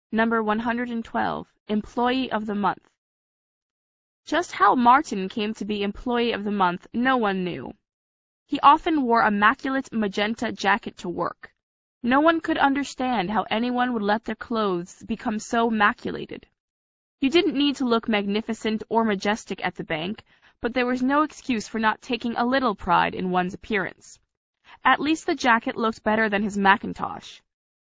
Number 112, Employee of the Month. Just how Martin came to be Employee of the Month, no one knew. He often wore immaculate magenta jacket to work. No one could understand how anyone would let their clothes become so maculated. You didn't need to look magnificent or majestic at the bank, but there was no excuse for not taking a little pride in one's appearance. At least the jacket looked better than his mackintosh.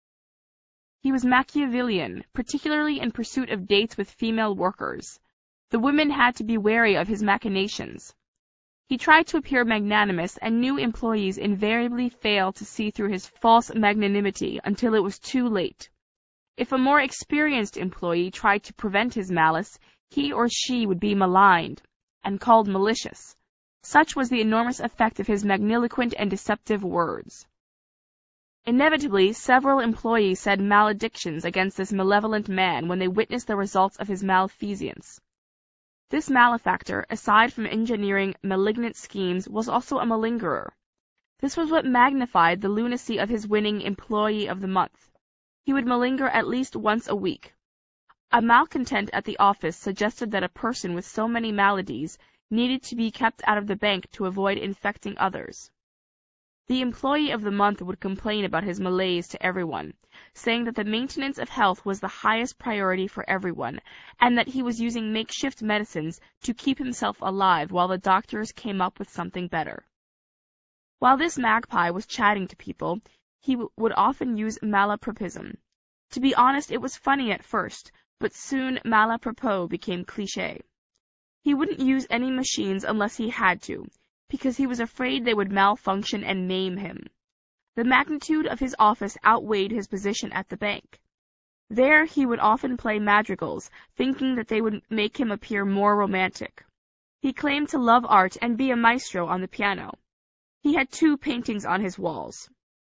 He was Machiavellian, particularly in pursuit of dates with female workers. The women had to be wary of his machinations. He tried to appear magnanimous, and new employees invariably failed to see through his false magnanimity until it was too late. If a more experienced employee tried to prevent his malice, he or she would be maligned and called malicious. Such was the enormous effect of his magniloquent and deceptive words. Inevitably, several employees said maledictions against this malevolent man when they witnessed the results of his malfeasance. This malefactor, aside from engineering malignant schemes, was also a malingerer. This was what magnified the lunacy of his winning Employee of the Month. He would malinger at least once a week. A malcontent at the office suggested that a person with so many maladies needed to be kept out of the bank to avoid infecting others. The Employee of the Month would complain about his malaise to everyone, saying that the maintenance of health was the highest priority for everyone, and that he was using makeshift medicines to keep himself alive while the doctors came up with something better. While this magpie was chatting to people, he would often use malapropism. To be honest, it was funny at first, but soon malapropos became cliché. He wouldn't use any machines unless he had to, because he was afraid they would malfunction and maim him. The magnitude of his office outweighed his position at the bank. There he would often play madrigals, thinking that they would make him appear more romantic. He claimed to love art and be a maestro on the piano. He had 2 paintings on his walls,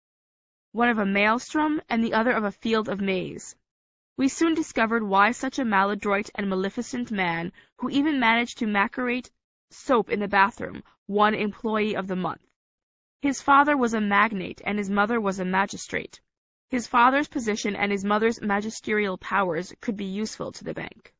one of a maelstrom and the other of a field of maize. We soon discovered why such a maladroit and maleficent man, who even managed to macerate soap in the bathroom, won Employee of the Month. His father was a magnate and his mother was a magistrate. His father's position and his mother's magisterial powers could be useful to the bank.